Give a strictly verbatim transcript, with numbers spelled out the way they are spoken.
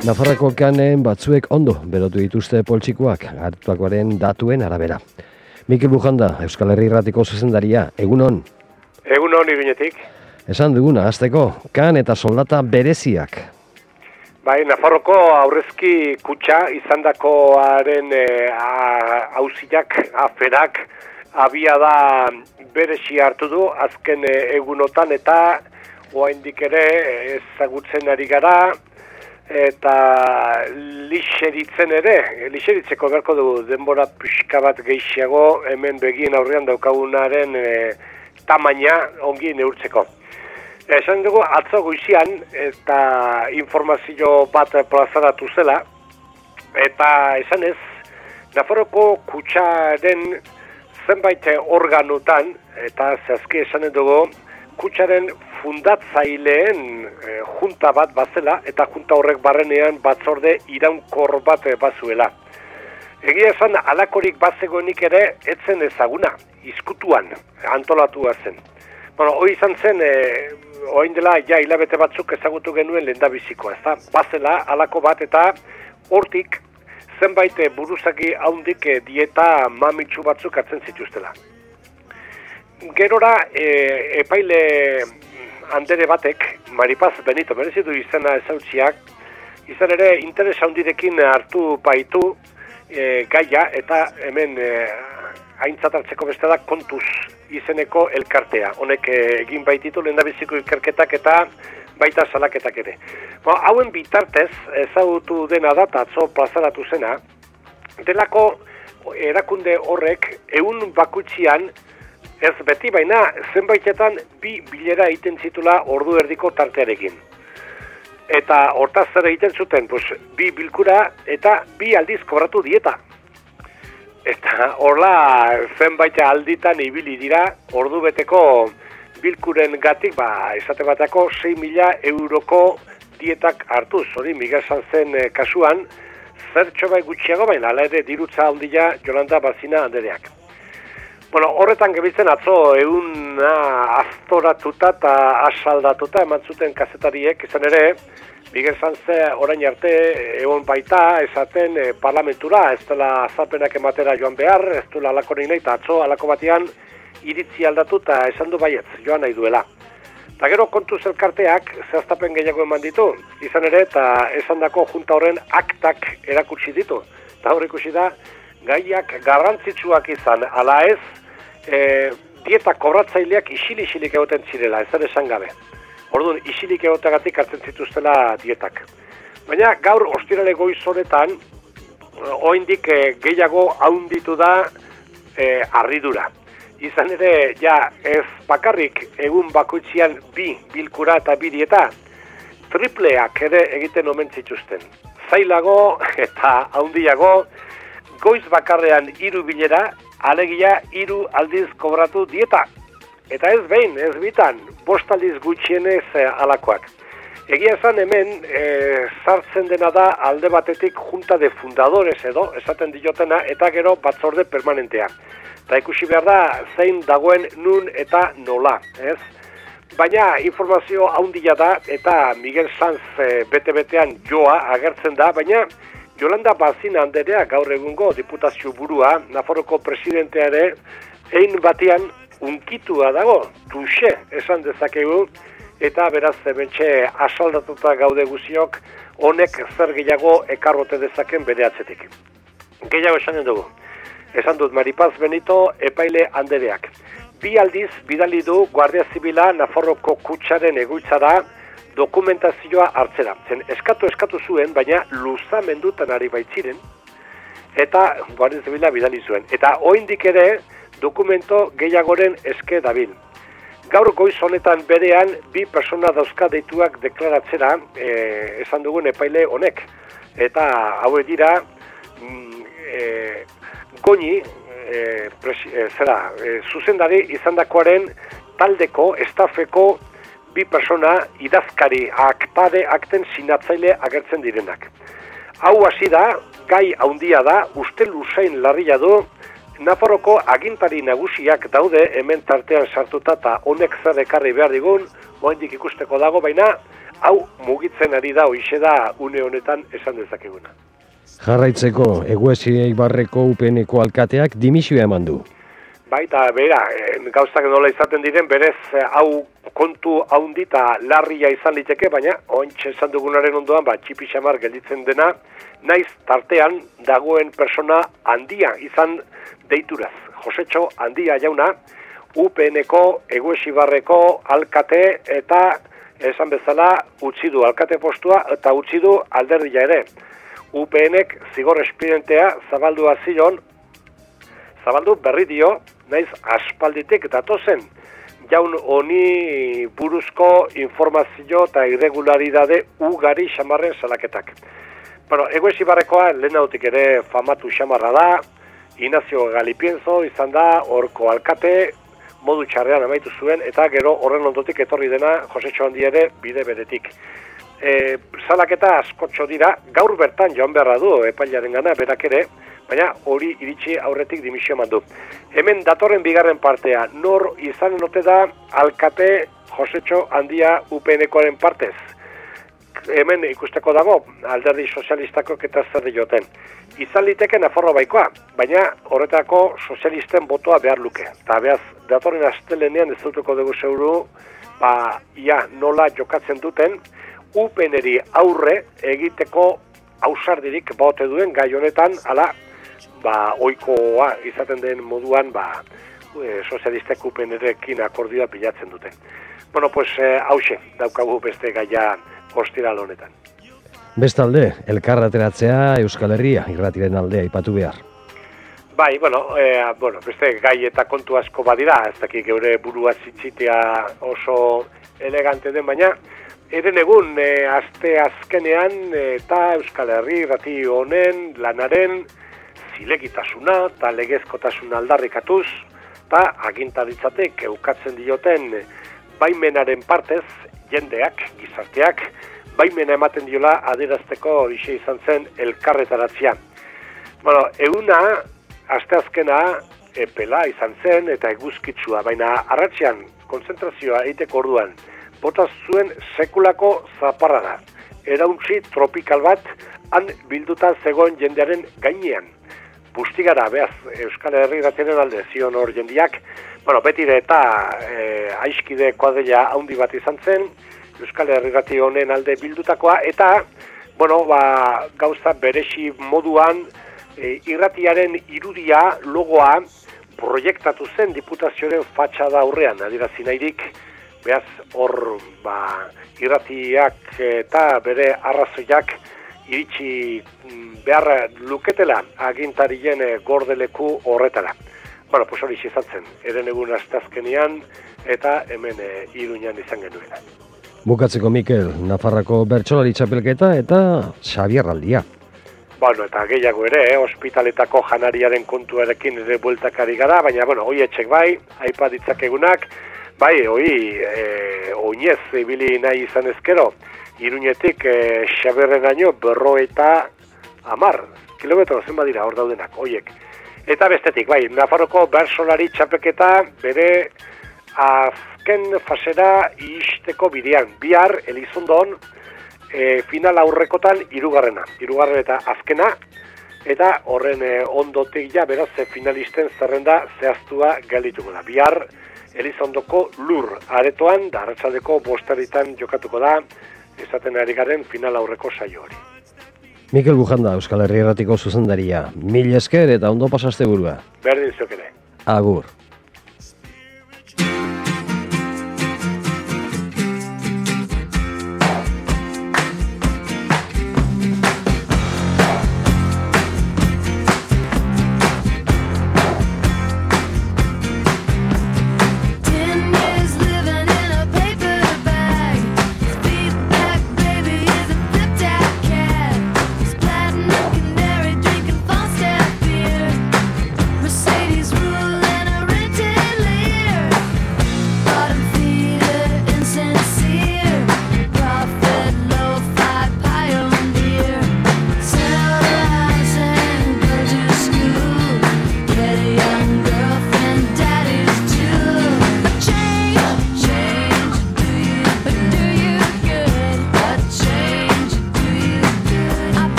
Nafarroko kanen batzuek ondo berotu dituzte poltsikoak, hartutakoaren datuen arabera. Mikel Bujanda, Euskal Herri Irratiko zuzendaria, egunon. Egunon iruñetik. Esan duguna, hasteko, kan eta soldata bereziak. Bai, Nafarroko aurrezki kutxa izandakoaren hauziak, e, aferak, abia da berezi hartu du, azken e, egunotan eta oraindik ere ezagutzen ari gara, eta lixeritzen ere, lixeritzeko beharko dugu denbora pixka bat gehiago hemen begien aurrean daukagunaren e, tamaina ongi neurtzeko. Esan dugu atzo goizian eta informazio bat plazaratu zela, eta esan ez, Nafarroko kutxaren zenbait organutan, eta zehazki esan dugu, kutxaren fundatzaileen e, junta bat bazela, eta junta horrek barrenean batzorde iraunkor bat bazuela. Egia esan, alakorik bazegoenik ere, etzen ezaguna, izkutuan, antolatua zen. Bueno, hoi izan zen, e, oin dela, ja, hilabete batzuk ezagutu genuen lehendabizikoa, ezta? Bazela, alako bat, eta hortik, zenbait buruzagi haundik e, dieta mamitsu batzuk hartzen zituztela. Gerora, e, epaile andere batek, Maripaz Benito, merezitu izena ezautziak, izan ere interes handirekin hartu baitu e, gaia, eta hemen e, aintzat hartzeko beste da kontuz izeneko elkartea. Honek e, egin baititu lehendabiziko ikerketak eta baita salaketak ere. Ba, hauen bitartez, ezagutu dena da, atzo plazaratu zena, delako erakunde horrek ehun bakutxian, ez beti, baina zenbaitetan bi bilera egiten zitula ordu erdiko tartearekin. Eta hortaz zer egiten zuten, pues, bi bilkura eta bi aldiz kobratu dieta. Eta horla zenbait alditan ibili dira ordu beteko bilkuren gatik, ba, esate batako sei mila euroko dietak hartuz. Hori, Miguel Sanzen eh, kasuan, zertxo bai gutxiago, baina ala ere dirutza handia Jolanda Bazina andereak. Bueno, horretan gebiltzen atzo eguna aztoratuta eta asaldatuta eman zuten kazetariek, izan ere, Miguel Sanze orain arte egon baita esaten e, parlamentura, ez dela azalpenak ematera joan behar, ez duela alako nahi nahi, eta atzo alako batean iritzi aldatu eta esan du baietz, joan nahi duela. Eta gero kontuz elkarteak zehaztapen gehiago eman ditu, izan ere, eta esan dako junta horren aktak erakutsi ditu. Eta hor ikusi da, gaiak garrantzitsuak izan, ala ez, e, dieta kobratzaileak isil-isilik egoten zirela, ez da esan gabe. Orduan, isilik egotagatik hartzen zituztela dietak. Baina gaur ostirale goiz honetan, oraindik e, gehiago haunditu da e, harridura. Izan ere, ja, ez bakarrik egun bakoitzian bi bilkura eta bi dieta, tripleak ere egiten omen zituzten. Zailago eta haundiago, goiz bakarrean hiru bilera, alegia hiru aldiz kobratu dieta. Eta ez behin, ez bitan, bost aldiz gutxienez e, alakoak. Egia esan hemen, e, sartzen dena da alde batetik junta de fundadores edo, esaten diotena, eta gero batzorde permanentea. Eta ikusi behar da, zein dagoen nun eta nola, ez? Baina informazio handia da, eta Miguel Sanz e, bete-betean joa agertzen da, baina Jolanda Bazina anderea gaur egungo diputazio burua, Nafarroko presidentea ere, ein batean unkitua dago, tuxe esan dezakegu, eta beraz bentxe asaldatuta gaude guziok, honek zer gehiago ekarrote dezaken bere atzetik. Gehiago esanen dugu. Esan dut Maripaz Benito epaile andereak. Bi aldiz bidali du Guardia Zibila Nafarroko kutxaren egoitzara dokumentazioa hartzera. Zen eskatu eskatu zuen, baina luzamendutan ari baitziren, eta Guardia Zibila bidali zuen. Eta oraindik ere dokumento gehiagoren eske dabil. Gaur goiz honetan berean bi persona dauzka deituak deklaratzera, e, esan dugun epaile honek. Eta hauek dira, mm, e, Goñi, e, presi, e, zera, e, zuzendari izandakoaren taldeko, estafeko bi persona idazkari aktade akten sinatzaile agertzen direnak. Hau hasi da, gai handia da, uste luzain larria du, Nafarroko agintari nagusiak daude hemen tartean sartuta eta honek zer ekarri behar digun, oraindik ikusteko dago, baina hau mugitzen ari da, hoixe da une honetan esan dezakeguna. Jarraitzeko, Eguesi Eibarreko U P N-ko alkateak dimisioa eman du. Baita, bera, gauzak nola izaten diren, berez hau kontu haundi eta larria izan liteke, baina ointxe esan dugunaren ondoan, ba, txipi xamar gelditzen dena, naiz tartean dagoen persona handia izan deituraz. Josetxo handia jauna, U P N-ko Eguesibarreko alkate eta esan bezala utzi du alkate postua eta utzi du alderdia ere. U P N-ek zigor espidentea zabaldu azilon, zabaldu berri dio, naiz aspalditik datozen jaun honi buruzko informazio eta irregularidade ugari xamarren salaketak. Bueno, Eguesibarrekoa lehenautik ere famatu xamarra da, Ignacio Galipienzo izan da, horko alkate, modu txarrean amaitu zuen, eta gero horren ondotik etorri dena Josetxo handi ere bide beretik. E, salaketa askotxo dira, gaur bertan joan beharra du epailaren gana, berak ere, baina hori iritsi aurretik dimisio eman du. Hemen datorren bigarren partea, nor izanen ote da alkate Josetxo handia U P N-koaren partez. Hemen ikusteko dago, alderdi sozialistako eta zer dioten. Izan liteke Nafarroa Baikoa, baina horretako sozialisten botoa behar luke. Eta behaz, datorren astelenean ez dutuko dugu zeuru, ba, ia nola jokatzen duten, U P N-eri aurre egiteko ausardirik baote duen gai honetan, ala, ba, oikoa izaten den moduan, ba, e, sozialistek U P N-erekin akordioa pilatzen duten. Bueno, pues, hause, e, daukagu beste gaia ostiral honetan. Bestalde, elkarrateratzea Euskal Herria irratiren aldea aipatu behar. Bai, bueno, e, bueno, beste gai eta kontu asko badira, ez dakik geure burua zitzitea oso elegante den, baina eren egun, e, aste azkenean eta Euskal Herri irrati honen lanaren zilegitasuna eta legezkotasuna aldarrikatuz, eta agintaritzatek eukatzen dioten baimenaren partez, jendeak, gizarteak, baimena ematen diola adierazteko horixe izan zen elkarretaratzea. Bueno, eguna, asteazkena, epela izan zen eta eguzkitsua, baina arratsean konzentrazioa eiteko orduan, bota zuen sekulako zaparra da. Erauntzi tropikal bat, han bilduta zegoen jendearen gainean. Bustigara, behaz, Euskal Herri irratiaren alde zion hor jendiak, bueno, betire eta e, aiskide kuadrilla handi bat izan zen, Euskal Herri irrati honen alde bildutakoa, eta, bueno, ba, gauza beresi moduan, e, irratiaren irudia, logoa, proiektatu zen diputazioaren fatxada aurrean, adierazi nahirik, behaz, hor, ba, irratiak eta bere arrazoiak iritsi behar luketela agintarien gordeleku horretara. Bueno, pues hori izan zen, eren egun asteazkenean eta hemen e, Iruñan izan genuela. Bukatzeko Mikel, Nafarrako bertsolari txapelketa eta Xabierraldia. Bueno, eta gehiago ere, eh, ospitaletako janariaren kontuarekin ere bueltakari gara, baina, bueno, hoi etxek bai, aipa ditzakegunak, bai, hoi, e, oinez ibili nahi izan ezkero, Iruñetik e, Xabierreraino berro eta amar, kilometro zen badira hor daudenak, hoiek. Eta bestetik, bai, Nafarroko bertsolari txapelketa bere azken fasera iristeko bidean. Bihar, Elizondon, e, final aurrekotan hirugarrena, hirugarren eta azkena, eta horren e, ondotik ja, beraz, e, finalisten zerrenda zehaztua geldituko da. Bihar, Elizondoko lur aretoan, da arratsaldeko bosterritan jokatuko da, esaten ari garen final aurreko saio hori. Mikel Bujanda, Euskal Herri irratiko zuzendaria. Mil esker eta ondo pasaste burua. Berdin zuek ere. Agur.